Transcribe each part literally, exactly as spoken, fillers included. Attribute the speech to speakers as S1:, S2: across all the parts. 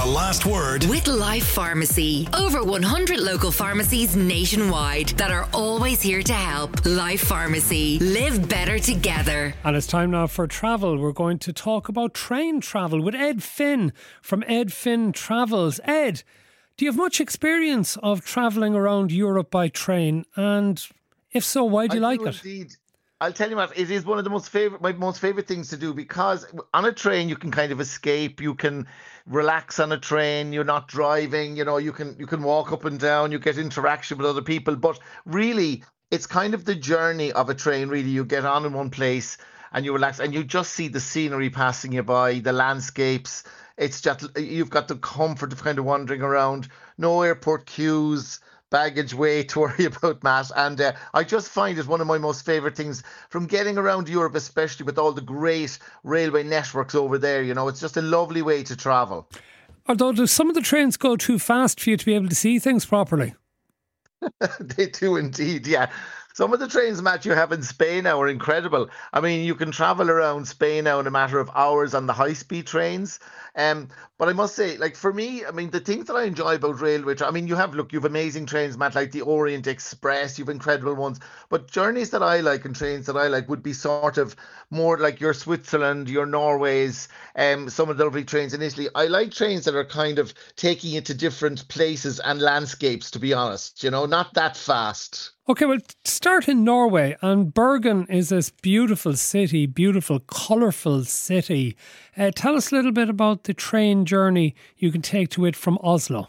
S1: The Last Word
S2: with Life Pharmacy. Over one hundred local pharmacies nationwide that are always here to help. Life Pharmacy. Live better together.
S3: And it's time now for travel. We're going to talk about train travel with Ed Finn from Ed Finn Travels. Ed, do you have much experience of travelling around Europe by train? And if so, why do you
S4: I
S3: like
S4: do
S3: it?
S4: Indeed. I'll tell you what, it is one of the most favorite, my most favorite things to do, because on a train you can kind of escape, you can relax on a train, you're not driving, you know, you can you can walk up and down, you get interaction with other people, but really it's kind of the journey of a train. Really, you get on in one place and you relax and you just see the scenery passing you by, the landscapes. It's just, you've got the comfort of kind of wandering around, no airport queues, baggage weight to worry about, Matt. And uh, I just find it one of my most favourite things from getting around Europe, especially with all the great railway networks over there. You know, it's just a lovely way to travel.
S3: Although, do some of the trains go too fast for you to be able to see things properly?
S4: They do indeed, yeah. Some of the trains, Matt, you have in Spain now are incredible. I mean, you can travel around Spain now in a matter of hours on the high-speed trains. Um, but I must say, like, for me, I mean, the things that I enjoy about railway, tra- I mean, you have, look, you have amazing trains, Matt, like the Orient Express, you have incredible ones. But journeys that I like and trains that I like would be sort of more like your Switzerland, your Norways, um, some of the lovely trains in Italy. I like trains that are kind of taking you to different places and landscapes, to be honest, you know, not that fast.
S3: Okay, well, start in Norway, and Bergen is this beautiful city, beautiful, colourful city. Uh, tell us a little bit about the train journey you can take to it from Oslo.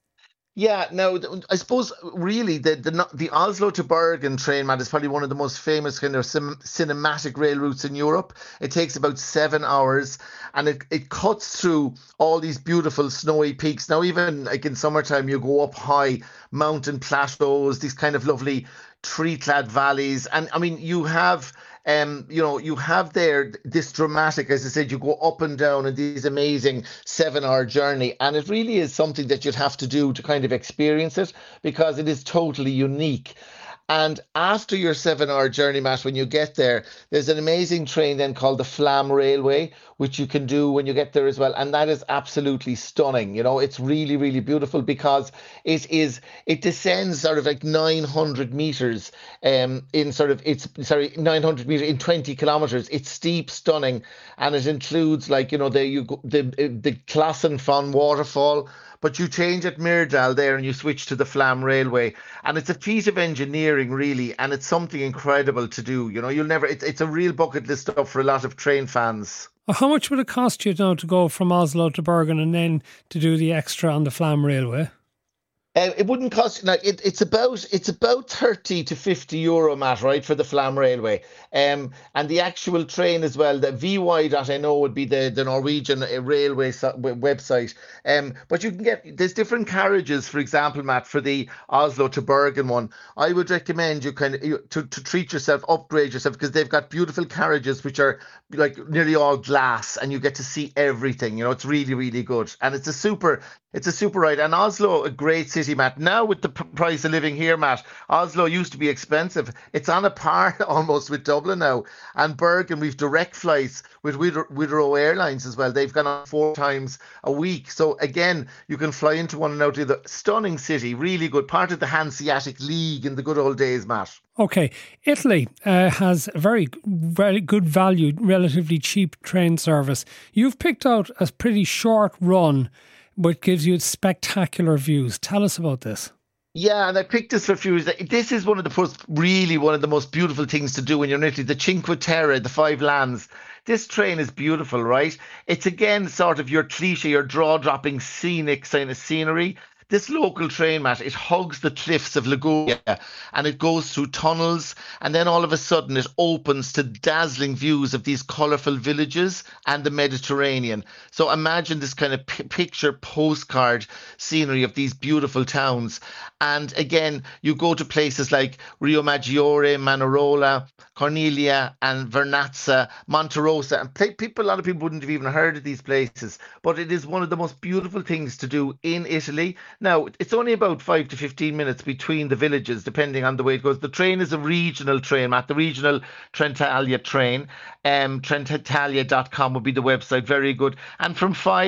S4: Yeah, now I suppose really the, the the Oslo to Bergen train, Matt, is probably one of the most famous kind of sim, cinematic rail routes in Europe. It takes about seven hours and it, it cuts through all these beautiful snowy peaks. Now, even like in summertime, you go up high mountain plateaus, these kind of lovely tree-clad valleys. And I mean, you have... Um, you know, you have there this dramatic, as I said, you go up and down in these amazing seven-hour journey, and it really is something that you'd have to do to kind of experience it, because it is totally unique. And after your seven-hour journey, Matt, when you get there, there's an amazing train then called the Flam Railway, which you can do when you get there as well. And that is absolutely stunning. You know, it's really, really beautiful because it is, it descends sort of like nine hundred meters um, in sort of, it's, sorry, nine hundred meters in twenty kilometers. It's steep, stunning. And it includes like, you know, the, you go, the, the Klassenfon waterfall, but you change at Myrdal there and you switch to the Flam Railway. And it's a feat of engineering, really, and it's something incredible to do. You know, you'll never, it's, it's a real bucket list stuff for a lot of train fans.
S3: How much would it cost you now to go from Oslo to Bergen and then to do the extra on the Flam Railway?
S4: Uh, it wouldn't cost, like it, it's about it's about thirty to fifty euro, Matt, right, for the Flam Railway. Um, and the actual train as well, the V Y dot N O would be the, the Norwegian uh, railway so, website. Um, but you can get, there's different carriages, for example, Matt, for the Oslo to Bergen one. I would recommend you kind of you, to, to treat yourself, upgrade yourself, because they've got beautiful carriages which are like nearly all glass and you get to see everything. You know, it's really, really good. And it's a super, it's a super ride. And Oslo, a great city, Matt. Now with the p- price of living here, Matt, Oslo used to be expensive. It's on a par almost with Dublin now. And Bergen, we've direct flights with Widerøe Airlines as well. They've gone on four times a week. So again, you can fly into one and out of the stunning city. Really good. Part of the Hanseatic League in the good old days, Matt.
S3: Okay, Italy uh, has a very, very good value, relatively cheap train service. You've picked out a pretty short run, but gives you spectacular views. Tell us about this.
S4: Yeah, and I picked this for a few reasons. This is one of the most, really one of the most beautiful things to do when you're in Italy, the Cinque Terre, the five lands. This train is beautiful, right? It's again sort of your cliche, your jaw-dropping scenic kind of scenery. This local train, Matt, it hugs the cliffs of Liguria and it goes through tunnels, and then all of a sudden it opens to dazzling views of these colourful villages and the Mediterranean. So imagine this kind of p- picture postcard scenery of these beautiful towns. And again, you go to places like Rio Maggiore, Manarola, Cornelia and Vernazza, Monterosa, and play, people, a lot of people wouldn't have even heard of these places, but it is one of the most beautiful things to do in Italy. Now, it's only about five to fifteen minutes between the villages, depending on the way it goes. The train is a regional train, Matt, the regional Trenitalia train. Um, Trenitalia dot com would be the website, very good. And from five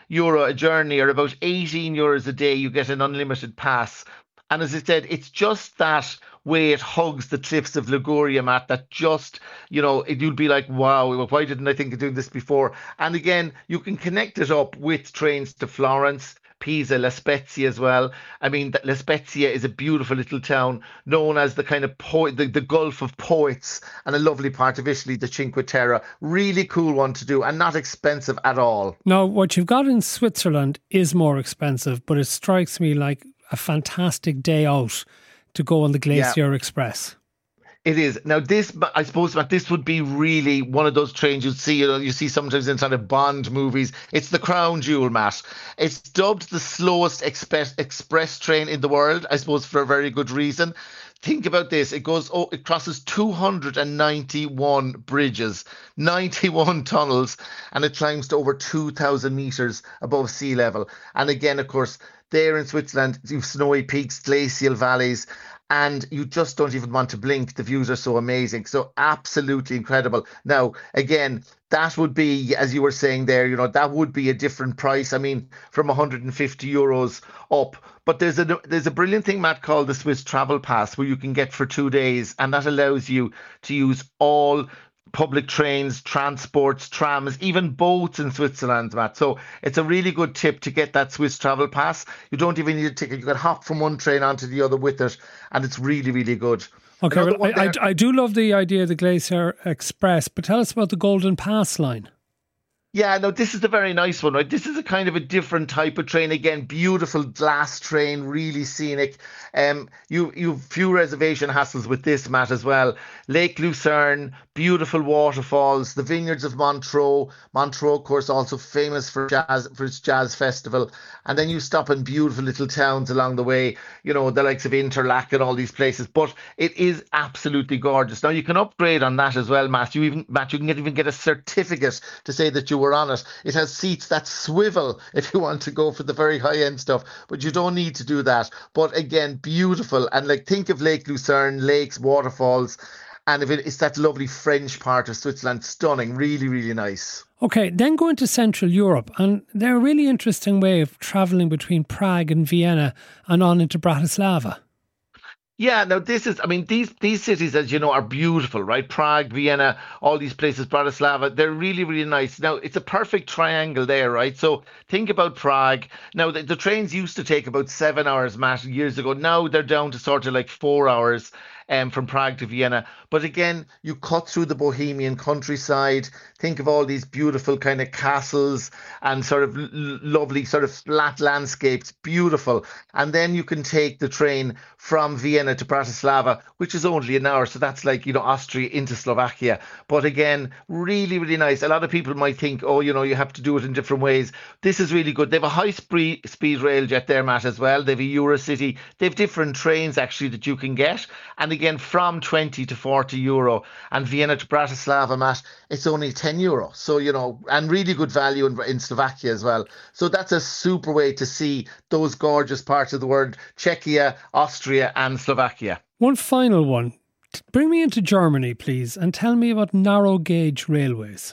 S4: euro a journey, or about eighteen euros a day, you get an unlimited pass. And as I said, it's just that way it hugs the cliffs of Liguria, Matt, that just, you know, it, you'll be like, wow, why didn't I think of doing this before? And again, you can connect it up with trains to Florence, Pisa, La Spezia as well. I mean, La Spezia is a beautiful little town known as the kind of poet, the, the Gulf of Poets, and a lovely part of Italy, the Cinque Terre. Really cool one to do and not expensive at all.
S3: Now, what you've got in Switzerland is more expensive, but it strikes me like a fantastic day out to go on the Glacier yeah. Express.
S4: It is. Now, this, I suppose, Matt, this would be really one of those trains you'd see, you know, you see sometimes in kind of Bond movies. It's the crown jewel, Matt. It's dubbed the slowest express, express train in the world, I suppose, for a very good reason. Think about this. It goes, oh, it crosses two hundred ninety-one bridges, ninety-one tunnels, and it climbs to over two thousand meters above sea level. And again, of course, there in Switzerland, you've snowy peaks, glacial valleys, and you just don't even want to blink. The views are so amazing. So absolutely incredible. Now, again, that would be, as you were saying there, you know, that would be a different price. I mean, from one hundred fifty euros up. But there's a there's a brilliant thing, Matt, called the Swiss Travel Pass, where you can get for two days, and that allows you to use all public trains, transports, trams, even boats in Switzerland, Matt. So it's a really good tip to get that Swiss Travel Pass. You don't even need a ticket. You can hop from one train onto the other with it, and it's really, really good.
S3: Okay, well, I, I, I do love the idea of the Glacier Express, but tell us about the Golden Pass line.
S4: Yeah, no, this is a very nice one, right? This is a kind of a different type of train. Again, beautiful glass train, really scenic. Um, you you've few reservation hassles with this, Matt, as well. Lake Lucerne, beautiful waterfalls, the vineyards of Montreux. Montreux, of course, also famous for jazz for its jazz festival. And then you stop in beautiful little towns along the way, you know, the likes of Interlaken, all these places. But it is absolutely gorgeous. Now you can upgrade on that as well, Matt. You even Matt, you can get, even get a certificate to say that you were on it. It has seats that swivel if you want to go for the very high end stuff, but you don't need to do that. But again, beautiful. And like, think of Lake Lucerne, lakes, waterfalls, and if it, it's that lovely French part of Switzerland. Stunning, really, really nice.
S3: Okay, then go into Central Europe, and they're a really interesting way of travelling between Prague and Vienna and on into Bratislava.
S4: Yeah, now this is, I mean, these these cities, as you know, are beautiful, right? Prague, Vienna, all these places, Bratislava, they're really, really nice. Now, it's a perfect triangle there, right? So think about Prague. Now, the, the trains used to take about seven hours, Matt, years ago. Now they're down to sort of like four hours. Um, from Prague to Vienna. But again, you cut through the Bohemian countryside. Think of all these beautiful kind of castles and sort of l- lovely sort of flat landscapes, beautiful. And then you can take the train from Vienna to Bratislava, which is only an hour. So that's like, you know, Austria into Slovakia. But again, really, really nice. A lot of people might think, oh, you know, you have to do it in different ways. This is really good. They have a high speed speed rail jet there, Matt, as well. They have a Eurocity. They have different trains actually that you can get. And again, from twenty to forty euro. And Vienna to Bratislava, Matt, it's only ten euro. So, you know, and really good value in, in Slovakia as well. So that's a super way to see those gorgeous parts of the world, Czechia, Austria and Slovakia.
S3: One final one. Bring me into Germany, please, and tell me about narrow gauge railways.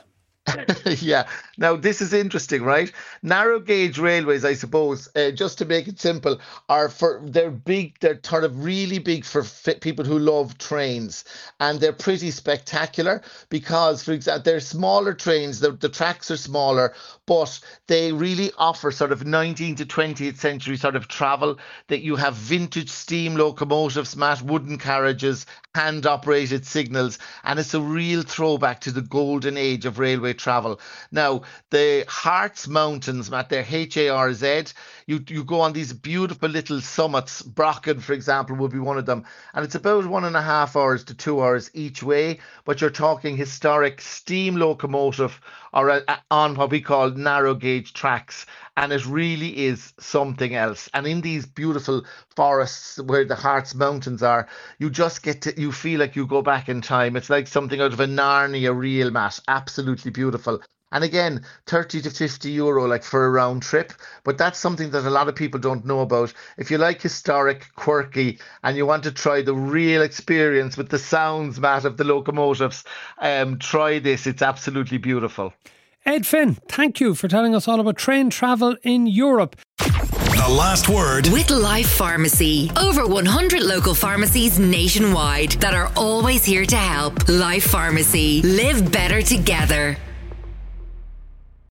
S4: Yeah. Now, this is interesting, right? Narrow gauge railways, I suppose, uh, just to make it simple, are for, they're big, they're sort of really big for fit people who love trains. And they're pretty spectacular because, for example, they're smaller trains, the, the tracks are smaller, but they really offer sort of nineteenth to twentieth century sort of travel, that you have vintage steam locomotives, Matt, wooden carriages, hand operated signals, and it's a real throwback to the golden age of railway travel. Now, the Harz Mountains, Matt, they're H A R Z. You you go on these beautiful little summits. Brocken, for example, would be one of them. And it's about one and a half hours to two hours each way. But you're talking historic steam locomotive or a, a, on what we call narrow gauge tracks. And it really is something else. And in these beautiful forests where the Harz Mountains are, you just get to, you feel like you go back in time. It's like something out of a Narnia reel, Matt. Absolutely beautiful. And again, thirty to fifty euro like for a round trip. But that's something that a lot of people don't know about. If you like historic, quirky, and you want to try the real experience with the sounds, Matt, of the locomotives, um, try this. It's absolutely beautiful.
S3: Ed Finn, thank you for telling us all about train travel in Europe.
S1: The last word
S2: with Life Pharmacy. Over one hundred local pharmacies nationwide that are always here to help. Life Pharmacy. Live better together.